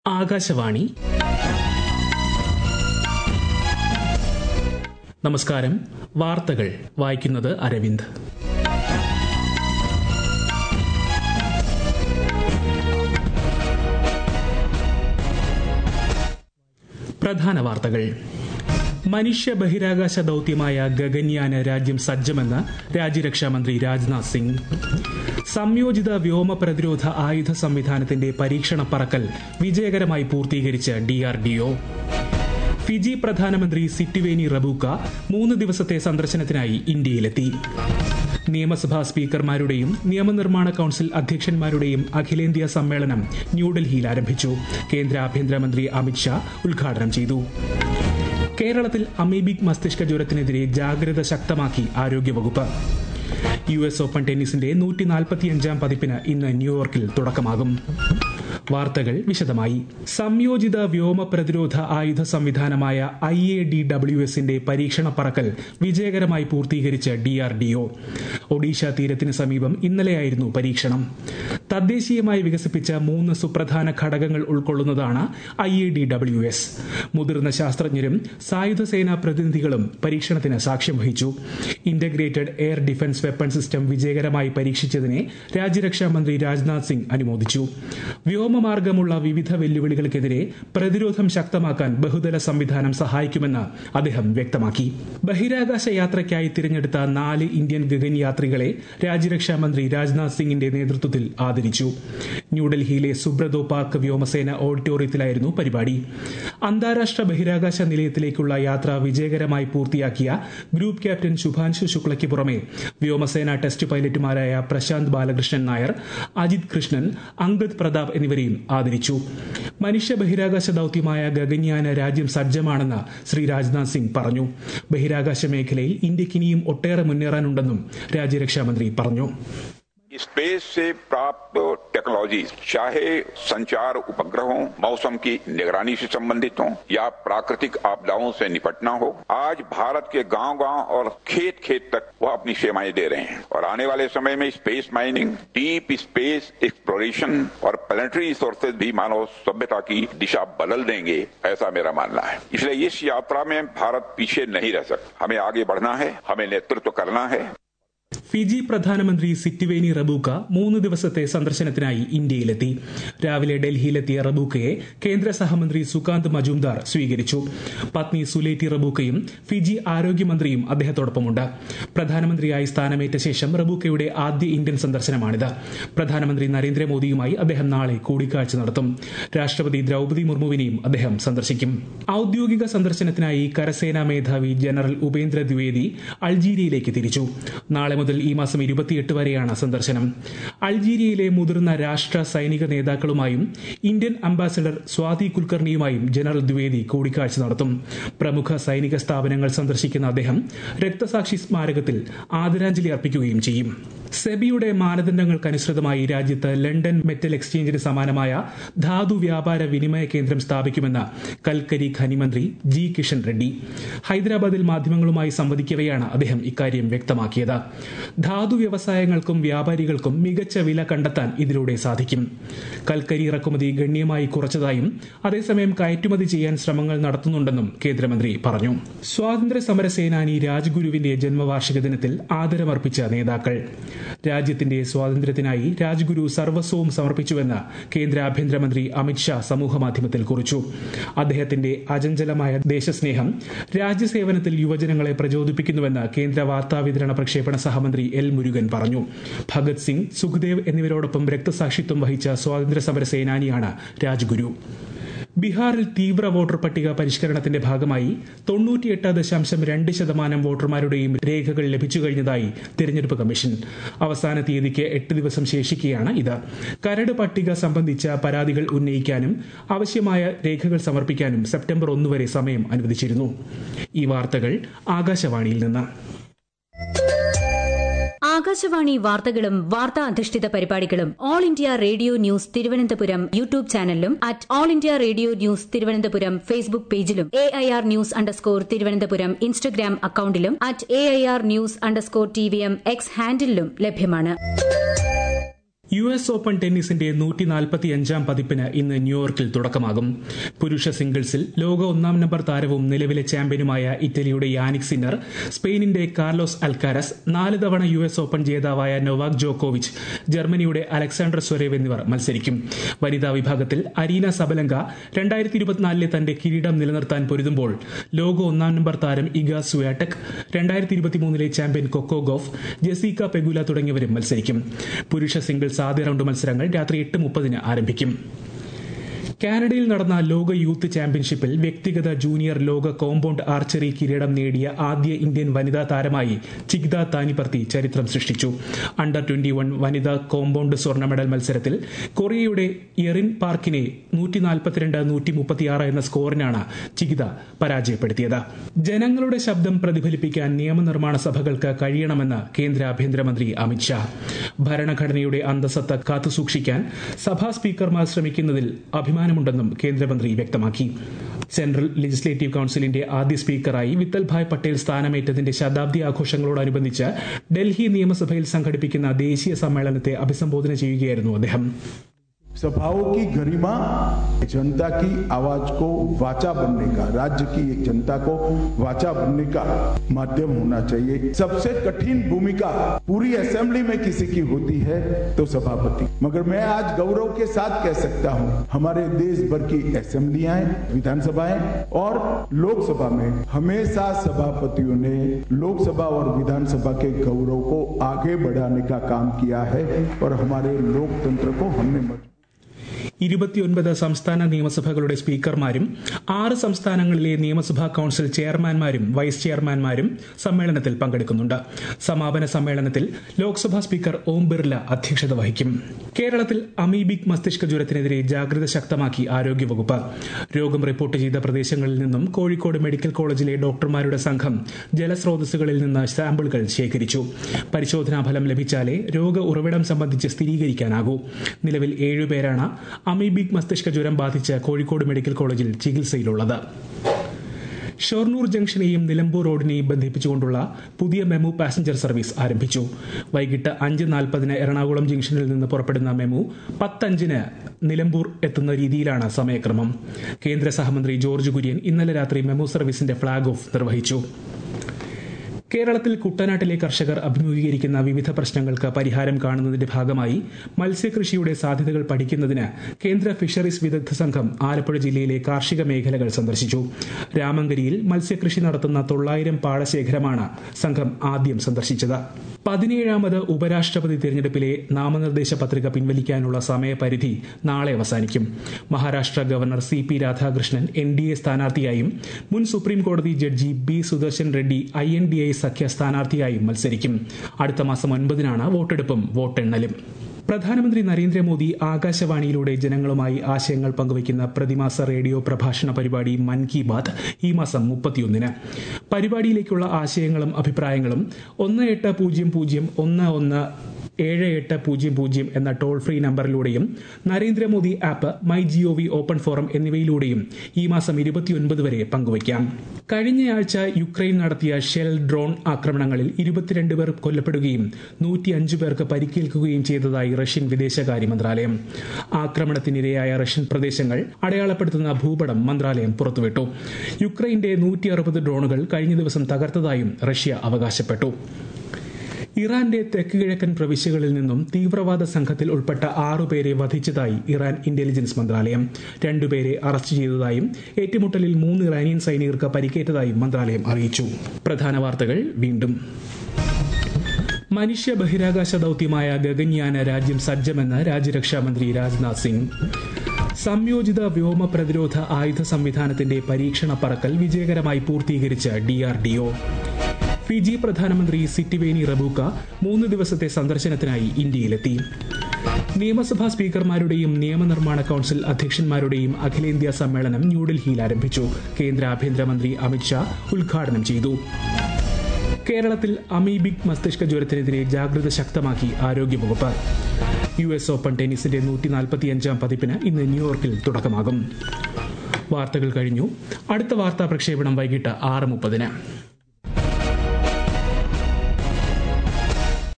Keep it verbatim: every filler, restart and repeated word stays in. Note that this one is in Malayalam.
ആകാശവാണി. നമസ്കാരം. വാർത്തകൾ വായിക്കുന്നത് അരവിന്ദ്. പ്രധാന വാർത്തകൾ. മനുഷ്യ ബഹിരാകാശ ദൌത്യമായ ഗഗൻയാന് രാജ്യം സജ്ജമെന്ന് രാജ്യരക്ഷാമന്ത്രി രാജ്നാഥ് സിംഗ്. സംയോജിത വ്യോമ പ്രതിരോധ ആയുധ സംവിധാനത്തിന്റെ പരീക്ഷണ പറക്കൽ വിജയകരമായി പൂർത്തീകരിച്ച് ഡിആർഡിഒ. ഫിജി പ്രധാനമന്ത്രി സിറ്റിവേനി റബൂക്ക മൂന്ന് ദിവസത്തെ സന്ദർശനത്തിനായി ഇന്ത്യയിലെത്തി. നിയമസഭാ സ്പീക്കർമാരുടെയും നിയമനിർമ്മാണ കൌൺസിൽ അധ്യക്ഷന്മാരുടെയും അഖിലേന്ത്യാ സമ്മേളനം ന്യൂഡൽഹിയിൽ ആരംഭിച്ചു. കേന്ദ്ര ആഭ്യന്തരമന്ത്രി അമിത്ഷാ ഉദ്ഘാടനം ചെയ്തു. കേരളത്തിൽ അമീബിക് മസ്തിഷ്ക ജ്വരത്തിനെതിരെ ജാഗ്രത ശക്തമാക്കി ആരോഗ്യവകുപ്പ്. യു എസ് ഓപ്പൺ ടെന്നീസിന്റെ നൂറ്റി നാൽപ്പത്തിയഞ്ചാം പതിപ്പിന് ഇന്ന് ന്യൂയോർക്കിൽ തുടക്കമാകും. വാർത്തകൾ വിശദമായി. സംയോജിത വ്യോമ പ്രതിരോധ ആയുധ സംവിധാനമായ ഐ എ ഡി ഡബ്ല്യു എസിന്റെ പരീക്ഷണ പറക്കൽ വിജയകരമായി പൂർത്തീകരിച്ച് ഡിആർഡിഒ. ഒഡീഷ തീരത്തിന് സമീപം ഇന്നലെയായിരുന്നു പരീക്ഷണം. തദ്ദേശീയമായി വികസിപ്പിച്ച മൂന്ന് സുപ്രധാന ഘടകങ്ങൾ ഉൾക്കൊള്ളുന്നതാണ് I A D W S. മുതിർന്ന ശാസ്ത്രജ്ഞരും സായുധ സേനാ പ്രതിനിധികളും പരീക്ഷണത്തിന് സാക്ഷ്യം വഹിച്ചു. Integrated air defence weapon system വിജയകരമായി പരീക്ഷിച്ചതിനെ രാജ്യരക്ഷാമന്ത്രി രാജ്നാഥ് സിംഗ് അനുമോദിച്ചു. വ്യോമമാർഗമുള്ള വിവിധ വെല്ലുവിളികൾക്കെതിരെ പ്രതിരോധം ശക്തമാക്കാൻ ബഹുതല സംവിധാനം സഹായിക്കുമെന്ന് അദ്ദേഹം വ്യക്തമാക്കി. ബഹിരാകാശ യാത്രയ്ക്കായി തിരഞ്ഞെടുത്ത നാല് ഇന്ത്യൻ ഗഗൻ യാത്രികളെ രാജ്യരക്ഷാമന്ത്രി രാജ്നാഥ് സിംഗിന്റെ നേതൃത്വത്തിൽ ആദരിച്ചു. ന്യൂഡൽഹിയിലെ സുബ്രതോ പാർക്ക് വ്യോമസേന ഓഡിറ്റോറിയത്തിലായിരുന്നു പരിപാടി. അന്താരാഷ്ട്ര ബഹിരാകാശ നിലയത്തിലേക്കുള്ള യാത്ര വിജയകരമായി പൂർത്തിയാക്കിയ ഗ്രൂപ്പ് ക്യാപ്റ്റൻ ശുഭാൻശു ശുക്ലയ്ക്ക് പുറമെ വ്യോമസേന ടെസ്റ്റ് പൈലറ്റുമാരായ പ്രശാന്ത് ബാലകൃഷ്ണൻ നായർ, അജിത് കൃഷ്ണൻ, അങ്കദ് പ്രതാപ് എന്നിവരെയും ആദരിച്ചു. മനുഷ്യ ബഹിരാകാശ ദൌത്യമായ ഗഗൻയാന് രാജ്യം സജ്ജമാണെന്ന് ശ്രീ രാജ്നാഥ് സിംഗ് പറഞ്ഞു. ബഹിരാകാശ മേഖലയിൽ ഇന്ത്യക്ക് ഇനിയും ഒട്ടേറെ മുന്നേറാനുണ്ടെന്നും രാജ്യരക്ഷാമന്ത്രി പറഞ്ഞു. स्पेस से प्राप्त टेक्नोलॉजी चाहे संचार उपग्रहों, मौसम की निगरानी से संबंधित हो या प्राकृतिक आपदाओं से निपटना हो, आज भारत के गांव-गांव और खेत-खेत तक वह अपनी सेवाएं दे रहे हैं और आने वाले समय में space mining, deep space exploration और प्लैनेटरी रिसोर्सेज भी मानव सभ्यता की दिशा बदल देंगे, ऐसा मेरा मानना है. इसलिए इस यात्रा में भारत पीछे नहीं रह सकता. हमें आगे बढ़ना है, हमें नेतृत्व करना है. ഫിജി പ്രധാനമന്ത്രി സിറ്റിവേനി റബൂക്ക മൂന്ന് ദിവസത്തെ സന്ദർശനത്തിനായി ഇന്ത്യയിലെത്തി. രാവിലെ ഡൽഹിയിലെത്തിയ റബൂക്കയെ കേന്ദ്ര സഹമന്ത്രി സുകാന്ത് മജുംദാർ സ്വീകരിച്ചു. പത്നി സുലേറ്റി റബൂക്കയും ഫിജി ആരോഗ്യമന്ത്രിയും അദ്ദേഹത്തോടൊപ്പമുണ്ട്. പ്രധാനമന്ത്രിയായി സ്ഥാനമേറ്റ ശേഷം റബൂക്കയുടെ ആദ്യ ഇന്ത്യൻ സന്ദർശനമാണിത്. പ്രധാനമന്ത്രി നരേന്ദ്രമോദിയുമായി അദ്ദേഹം നാളെ കൂടിക്കാഴ്ച നടത്തും. രാഷ്ട്രപതി ദ്രൌപദി മുർമുവിനെയും അദ്ദേഹം സന്ദർശിക്കും. ഔദ്യോഗിക സന്ദർശനത്തിനായി കരസേനാ മേധാവി ജനറൽ ഉപേന്ദ്ര ദ്വിവേദി അൾജീരിയയിലേക്ക് തിരിച്ചു. നാളെ മുതൽ ഈ മാസം ഇരുപത്തിയെട്ട് വരെയാണ് സന്ദർശനം. അൾജീരിയയിലെ മുതിർന്ന രാഷ്ട്ര സൈനിക നേതാക്കളുമായും ഇന്ത്യൻ അംബാസഡർ സ്വാതി കുൽക്കർണിയുമായും ജനറൽ ദ്വിവേദി കൂടിക്കാഴ്ച നടത്തും. പ്രമുഖ സൈനിക സ്ഥാപനങ്ങൾ സന്ദർശിക്കുന്ന അദ്ദേഹം രക്തസാക്ഷി സ്മാരകത്തിൽ ആദരാഞ്ജലി അർപ്പിക്കുകയും ചെയ്യും. സെബിയുടെ മാനദണ്ഡങ്ങൾക്കനുസൃതമായി രാജ്യത്ത് ലണ്ടൻ മെറ്റൽ എക്സ്ചേഞ്ചിന് സമാനമായ ധാതു വ്യാപാര വിനിമയ കേന്ദ്രം സ്ഥാപിക്കുമെന്ന് കൽക്കരി ഖനിമന്ത്രി ജി കിഷൻ റെഡ്ഡി ഹൈദരാബാദിൽ മാധ്യമങ്ങളുമായി സംവദിക്കവെയാണ് അദ്ദേഹം ഇക്കാര്യം വ്യക്തമാക്കിയത്. ധാതു വ്യവസായങ്ങൾക്കും വ്യാപാരികൾക്കും മികച്ച വില കണ്ടെത്താൻ ഇതിലൂടെ സാധിക്കും. കൽക്കരി ഇറക്കുമതി ഗണ്യമായി കുറച്ചതായും അതേസമയം കയറ്റുമതി ചെയ്യാൻ ശ്രമങ്ങൾ നടത്തുന്നുണ്ടെന്നും കേന്ദ്രമന്ത്രി പറഞ്ഞു. സ്വാതന്ത്ര്യ സമര സേനാനി രാജ്ഗുരുവിന്റെ ജന്മവാർഷിക ദിനത്തിൽ ആദരമർപ്പിച്ച നേതാക്കൾ. രാജ്യത്തിന്റെ സ്വാതന്ത്ര്യത്തിനായി രാജ്ഗുരു സർവസ്വവും സമർപ്പിച്ചുവെന്ന് കേന്ദ്ര ആഭ്യന്തരമന്ത്രി അമിത്ഷാ സമൂഹമാധ്യമത്തിൽ കുറിച്ചു. അദ്ദേഹത്തിന്റെ അചഞ്ചലമായ ദേശസ്നേഹം രാജ്യസേവനത്തിൽ യുവജനങ്ങളെ പ്രചോദിപ്പിക്കുന്നുവെന്ന് കേന്ദ്ര വാർത്താവിതരണ പ്രക്ഷേപണ സഹമന്ത്രി എൽ മുരുകൻ പറഞ്ഞു. ഭഗത് സിംഗ്, സുഖ്ദേവ് എന്നിവരോടൊപ്പം രക്തസാക്ഷിത്വം വഹിച്ച സ്വാതന്ത്ര്യ സമര സേനാനിയാണ് രാജ്ഗുരു. ബീഹാറിൽ തീവ്ര വോട്ടർ പട്ടിക പരിഷ്കരണത്തിന്റെ ഭാഗമായി തൊണ്ണൂറ്റിയെട്ട് ദശാംശം രണ്ട് ശതമാനം വോട്ടർമാരുടെയും രേഖകൾ ലഭിച്ചു കഴിഞ്ഞതായി തെരഞ്ഞെടുപ്പ് കമ്മീഷൻ. അവസാന തീയതിക്ക് എട്ട് ദിവസം ശേഷിക്കെയാണ് ഇത്. കരട് പട്ടിക സംബന്ധിച്ച പരാതികൾ ഉന്നയിക്കാനും ആവശ്യമായ രേഖകൾ സമർപ്പിക്കാനും സെപ്റ്റംബർ ഒന്ന് വരെ സമയം അനുവദിച്ചിരുന്നു. ഈ വാർത്തകൾ ആകാശവാണിയിൽ നിന്ന്. ആകാശവാണി വാർത്തകളും വാർത്താ അധിഷ്ഠിത പരിപാടികളും all India radio news Thiruvananthapuram YouTube ചാനലിലും at all India radio news Thiruvananthapuram Facebook പേജിലും A I R news underscore Thiruvananthapuram Instagram അക്കൌണ്ടിലും at A I R news underscore T V M X ഹാൻഡിലും ലഭ്യമാണ്. യു എസ് ഓപ്പൺ ടെന്നീസിന്റെ നൂറ്റി നാൽപ്പത്തിയഞ്ചാം പതിപ്പിന് ഇന്ന് ന്യൂയോർക്കിൽ തുടക്കമാകും. പുരുഷ സിംഗിൾസിൽ ലോക ഒന്നാം നമ്പർ താരവും നിലവിലെ ചാമ്പ്യനുമായ ഇറ്റലിയുടെ യാനിക് സിന്നർ, സ്പെയിനിന്റെ കാർലോസ് അൽക്കാരസ്, നാല് തവണ യു എസ് ഓപ്പൺ ജേതാവായ നൊവാക് ജോക്കോവിച്ച്, ജർമ്മനിയുടെ അലക്സാണ്ടർ സ്വരേവ് എന്നിവർ മത്സരിക്കും. വനിതാ വിഭാഗത്തിൽ അരീന സബലങ്ക രണ്ടായിരത്തി ഇരുപത്തിനാലിലെ തന്റെ കിരീടം നിലനിർത്താൻ പൊരുതുമ്പോൾ ലോക ഒന്നാം നമ്പർ താരം ഇഗ സ്വിയാടെക്, രണ്ടായിരത്തി ഇരുപത്തിമൂന്നിലെ champion Coco Gauff, Jessica Pegula തുടങ്ങിയവരും മത്സരിക്കും. പുരുഷ സിംഗിൾസ് ആദ്യ റൌണ്ട് മത്സരങ്ങൾ രാത്രി എട്ട് മുപ്പതിന് ആരംഭിക്കും. കാനഡയിൽ നടന്ന ലോക യൂത്ത് ചാമ്പ്യൻഷിപ്പിൽ വ്യക്തിഗത ജൂനിയർ ലോക കോമ്പൌണ്ട് ആർച്ചറി കിരീടം നേടിയ ആദ്യ ഇന്ത്യൻ വനിതാ താരമായി ചിഗ്ദ താനിപർത്തി ചരിത്രം സൃഷ്ടിച്ചു. അണ്ടർ ട്വന്റി വൺ വനിതാ കോമ്പൌണ്ട് സ്വർണ്ണ മെഡൽ മത്സരത്തിൽ കൊറിയയുടെ എറിൻ പാർക്കിനെ നൂറ്റി നാൽപ്പത്തിരണ്ട് നൂറ്റി മുപ്പത്തിയാറ് എന്ന സ്കോറിനാണ് ചിഗ്ദ പരാജയപ്പെടുത്തിയത്. ജനങ്ങളുടെ ശബ്ദം പ്രതിഫലിപ്പിക്കാൻ നിയമനിർമ്മാണ സഭകൾക്ക് കഴിയണമെന്ന് കേന്ദ്ര ആഭ്യന്തരമന്ത്രി അമിത്ഷാ. ഭരണഘടനയുടെ അന്തസത്ത കാത്തുസൂക്ഷിക്കാൻ സഭാ സ്പീക്കർമാർ ശ്രമിക്കുന്നതിൽ അഭിമാനം ുണ്ടെന്നും കേന്ദ്രമന്ത്രി വ്യക്തമാക്കി. സെൻട്രൽ ലെജിസ്ലേറ്റീവ് കൌൺസിലിന്റെ ആദ്യ സ്പീക്കറായി വിത്തൽ ഭായ് പട്ടേൽ സ്ഥാനമേറ്റതിന്റെ ശതാബ്ദി ആഘോഷങ്ങളോടനുബന്ധിച്ച് ഡൽഹി നിയമസഭയിൽ സംഘടിപ്പിക്കുന്ന ദേശീയ സമ്മേളനത്തെ അഭിസംബോധന ചെയ്യുകയായിരുന്നു അദ്ദേഹം. सभाओं की गरिमा जनता की आवाज को वाचा बनने का, राज्य की एक जनता को वाचा बनने का माध्यम होना चाहिए. सबसे कठिन भूमिका पूरी असेंबली में किसी की होती है तो सभापति, मगर मैं आज गौरव के साथ कह सकता हूं हमारे देश भर की असेंबलियां, विधानसभाएं और लोकसभा में हमेशा सभापतियों ने लोकसभा और विधानसभा के गौरव को आगे बढ़ाने का काम किया है और हमारे लोकतंत्र को हमने ഇരുപത്തിയൊൻപത് സംസ്ഥാന നിയമസഭകളുടെ സ്പീക്കർമാരും ആറ് സംസ്ഥാനങ്ങളിലെ നിയമസഭാ കൌൺസിൽ ചെയർമാൻമാരും വൈസ് ചെയർമാൻമാരും സമ്മേളനത്തിൽ പങ്കെടുക്കുന്നുണ്ട്. സമാപന സമ്മേളനത്തിൽ ലോക്സഭാ സ്പീക്കർ ഓം ബിർല അധ്യക്ഷത വഹിക്കും. കേരളത്തിൽ അമീബിക് മസ്തിഷ്ക ജ്വരത്തിനെതിരെ ജാഗ്രത ശക്തമാക്കി ആരോഗ്യവകുപ്പ്. രോഗം റിപ്പോർട്ട് ചെയ്ത പ്രദേശങ്ങളിൽ നിന്നും കോഴിക്കോട് മെഡിക്കൽ കോളേജിലെ ഡോക്ടർമാരുടെ സംഘം ജലസ്രോതസ്സുകളിൽ നിന്ന് സാമ്പിളുകൾ ശേഖരിച്ചു. പരിശോധനാ ഫലം ലഭിച്ചാലേ രോഗ ഉറവിടം സംബന്ധിച്ച് സ്ഥിരീകരിക്കാനാകൂ. നിലവിൽ ഏഴുപേരാണ് അമീബിക് മസ്തിഷ്ക ജ്വരം ബാധിച്ച് കോഴിക്കോട് മെഡിക്കൽ കോളേജിൽ ചികിത്സയിലുള്ളത്. ഷൊർണൂർ ജംഗ്ഷനെയും നിലമ്പൂർ റോഡിനെയും ബന്ധിപ്പിച്ചുകൊണ്ടുള്ള പുതിയ മെമു പാസഞ്ചർ സർവീസ് ആരംഭിച്ചു. വൈകിട്ട് അഞ്ച് നാൽപ്പതിന് എറണാകുളം ജംഗ്ഷനിൽ നിന്ന് പുറപ്പെടുന്ന മെമു പത്തഞ്ചിന് നിലമ്പൂർ എത്തുന്ന രീതിയിലാണ് സമയക്രമം. കേന്ദ്ര സഹമന്ത്രി ജോർജ് കുര്യൻ ഇന്നലെ രാത്രി മെമു സർവീസിന്റെ ഫ്ളാഗ് ഓഫ് നിർവഹിച്ചു. കേരളത്തിൽ കുട്ടനാട്ടിലെ കർഷകർ അഭിമുഖീകരിക്കുന്ന വിവിധ പ്രശ്നങ്ങൾക്ക് പരിഹാരം കാണുന്നതിന്റെ ഭാഗമായി മത്സ്യകൃഷിയുടെ സാധ്യതകൾ പഠിക്കുന്നതിന് കേന്ദ്ര ഫിഷറീസ് വിദഗ്ധ സംഘം ആലപ്പുഴ ജില്ലയിലെ കാർഷിക മേഖലകൾ സന്ദർശിച്ചു. രാമങ്കരിയിൽ മത്സ്യകൃഷി നടത്തുന്ന തൊള്ളായിരം പാടശേഖരമാണ് സംഘം ആദ്യം സന്ദർശിച്ചത്. പതിനേഴാമത് ഉപരാഷ്ട്രപതി തെരഞ്ഞെടുപ്പിലെ നാമനിർദ്ദേശ പത്രിക പിൻവലിക്കാനുള്ള സമയപരിധി നാളെ അവസാനിക്കും. Maharashtra governor C P Radhakrishnan N D A സ്ഥാനാർത്ഥിയായും മുൻ സുപ്രീം കോടതി judge B Sudershan Reddy I N D A സഖ്യ സ്ഥാനാർത്ഥിയായും മത്സരിക്കും. അടുത്ത മാസം ഒൻപതിനാണ് വോട്ടെടുപ്പും വോട്ടെണ്ണലും. പ്രധാനമന്ത്രി നരേന്ദ്രമോദി ആകാശവാണിയിലൂടെ ജനങ്ങളുമായി ആശയങ്ങൾ പങ്കുവയ്ക്കുന്ന പ്രതിമാസ റേഡിയോ പ്രഭാഷണ പരിപാടി മൻ കി ബാത് ഈ മാസം മുപ്പത്തിയൊന്നിന്. പരിപാടിയിലേക്കുള്ള ആശയങ്ങളും അഭിപ്രായങ്ങളും ഒന്ന് എട്ട് പൂജ്യം പൂജ്യം ഒന്ന് ഒന്ന് ഏഴ് എട്ട് പൂജ്യം പൂജ്യം എന്ന toll free നമ്പറിലൂടെയും Narendra Modi app, my G O V open forum എന്നിവയിലൂടെയും ഈ മാസം ഇരുപത്തിയൊൻപത് വരെ പങ്കുവയ്ക്കാം. കഴിഞ്ഞയാഴ്ച യുക്രൈൻ നടത്തിയ ഷെൽ ഡ്രോൺ ആക്രമണങ്ങളിൽ ഇരുപത്തിരണ്ട് പേർ കൊല്ലപ്പെടുകയും നൂറ്റിയഞ്ച് പേർക്ക് പരിക്കേൽക്കുകയും ചെയ്തതായി റഷ്യൻ വിദേശകാര്യ മന്ത്രാലയം. ആക്രമണത്തിനിരയായ റഷ്യൻ പ്രദേശങ്ങൾ അടയാളപ്പെടുത്തുന്ന ഭൂപടം മന്ത്രാലയം പുറത്തുവിട്ടു. യുക്രൈന്റെ നൂറ്റി അറുപത് ഡ്രോണുകൾ കഴിഞ്ഞ ദിവസം തകർത്തതായും റഷ്യ അവകാശപ്പെട്ടു. ഇറാന്റെ തെക്ക് കിഴക്കൻ പ്രവിശ്യകളിൽ നിന്നും തീവ്രവാദ സംഘത്തിൽ ഉൾപ്പെട്ട ആറുപേരെ വധിച്ചതായി ഇറാൻ ഇന്റലിജൻസ് മന്ത്രാലയം. രണ്ടുപേരെ അറസ്റ്റ് ചെയ്തതായും ഏറ്റുമുട്ടലിൽ മൂന്ന് ഇറാനിയൻ സൈനികർക്ക് പരിക്കേറ്റതായും മന്ത്രാലയം അറിയിച്ചു. പ്രധാന വാർത്തകൾ വീണ്ടും. മനുഷ്യ ബഹിരാകാശ ദൌത്യമായ ഗഗൻയാന് രാജ്യം സജ്ജമെന്ന് രാജ്യരക്ഷാമന്ത്രി രാജ്നാഥ് സിംഗ്. സംയോജിത വ്യോമ പ്രതിരോധ ആയുധ സംവിധാനത്തിന്റെ പരീക്ഷണ പറക്കൽ വിജയകരമായി പൂർത്തീകരിച്ച് ഡിആർഡിഒ. ഫിജി പ്രധാനമന്ത്രി സിറ്റിവേനി റബൂക്ക മൂന്ന് ദിവസത്തെ സന്ദർശനത്തിനായി ഇന്ത്യയിലെത്തി. നിയമസഭാ സ്പീക്കർമാരുടെയും നിയമനിർമ്മാണ കൌൺസിൽ അധ്യക്ഷന്മാരുടെയും അഖിലേന്ത്യാ സമ്മേളനം ന്യൂഡൽഹിയിൽ ആരംഭിച്ചു. കേന്ദ്ര ആഭ്യന്തരമന്ത്രി അമിത്ഷാ ഉദ്ഘാടനം ചെയ്തു. കേരളത്തിൽ അമീബിക് മസ്തിഷ്ക ജ്വരത്തിനെതിരെ ജാഗ്രത ശക്തമാക്കി ആരോഗ്യവകുപ്പ്. യു എസ് ഓപ്പൺ ടെന്നീസിന്റെ നൂറ്റി നാൽപ്പത്തിയഞ്ചാം പതിപ്പിന് ഇന്ന് ന്യൂയോർക്കിൽ തുടക്കമാകും. വാർത്തകൾ കഴിഞ്ഞു. അടുത്ത വാർത്താ പ്രക്ഷേപണം വൈകിട്ട് ആറ് മുപ്പതിന്.